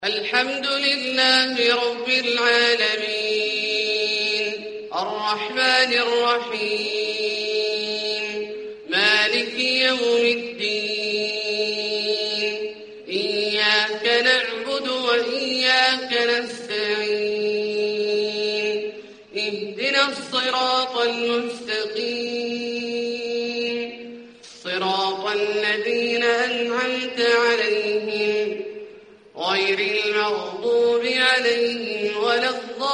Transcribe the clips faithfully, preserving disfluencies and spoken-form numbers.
الحمد لله رب العالمين الرحمن الرحيم مالك يوم الدين إياك نعبد وإياك نستعين اهدنا الصراط المستقيم صراط الذين أنعمت عليهم غير المغضوب عليهم ولا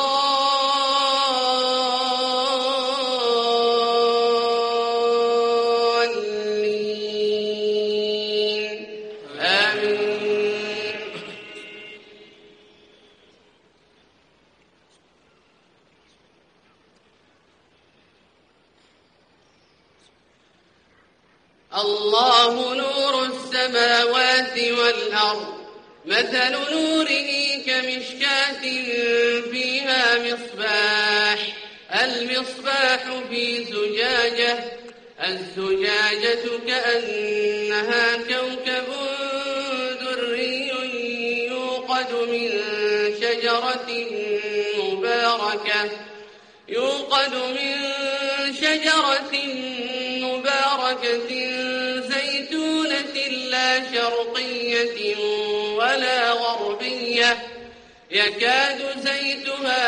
الضالين آمين. الله نور السماوات والأرض مثل نوره كمشكاة فيها مصباح المصباح في زجاجة الزجاجة كأنها كوكب دري يوقد من شجرة مباركة يوقد من شجرة مباركة زيتونة لا شرقية ولا غربية يكاد زيتها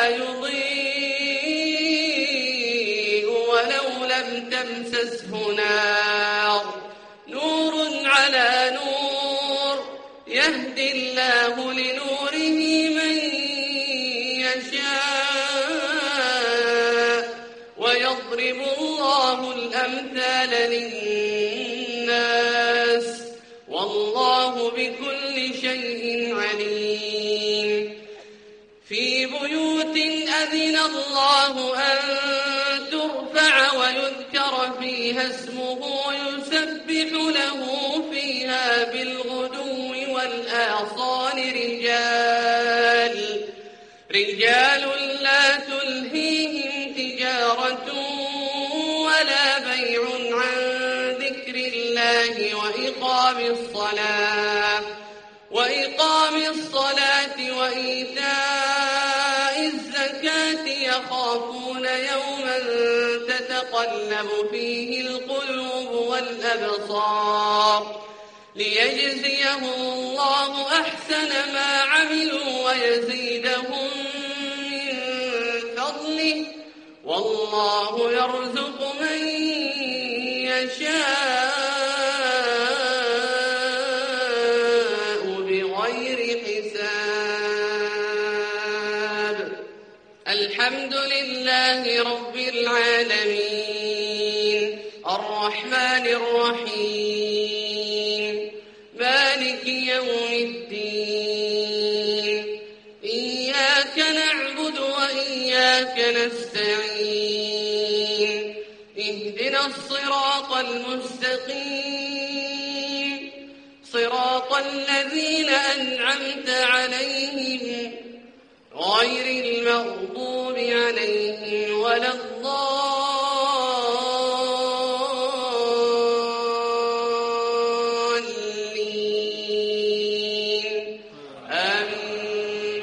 يضيء ولو لم تمسسه نار نور على نور يهدي الله لنوره من يشاء ويضرب الله الأمثال للناس والله بكل شيء عليم. في بيوت أذن الله أن ترفع ويذكر فيها اسمه يسبح له فيها بالغدو والآصال رجال رجال لا تلهيهم تجارة ولا بيع عن ذكر الله وإقام الصلاة وإقام الصلاة وإيتاء الزكاة يخافون يوما تتقلب فيه القلوب والأبصار ليجزيهم الله أحسن ما عملوا ويزيدهم من فضله والله يرزق من يشاء بغير حساب. الحمد لله رب العالمين الرحمن الرحيم مالك يوم الدين إياك نعبد وإياك نستعين اهدنا الصراط المستقيم صراط الذين أنعمت عليهم غير المغضوب عليهم ولا الضالين آمين.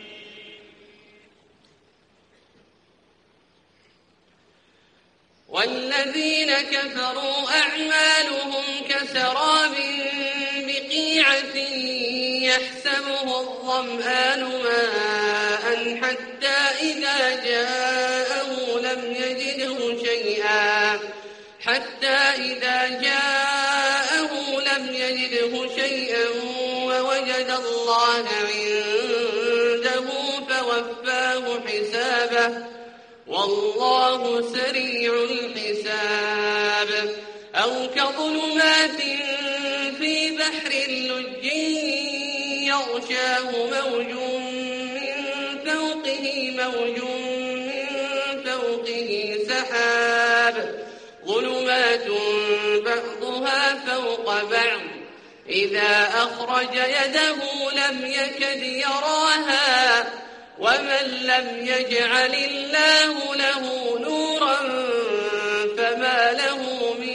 والذين كفروا أعمالهم كسراب بقيعة يحسبه الظمآن ماء حتى إذا جاءه لم يجده شيئا حتى إذا جاءه لم يجده شيئا ووجد الله عنده فوفاه حسابه والله سريع الحساب. أو كظلمات في بحر اللج يغشاه موج من فوقه موج من فوقه سحاب ظلمات بعضها فوق بعض إذا أخرج يده لم يكد يراها ومن لم يجعل الله له نورا فما له من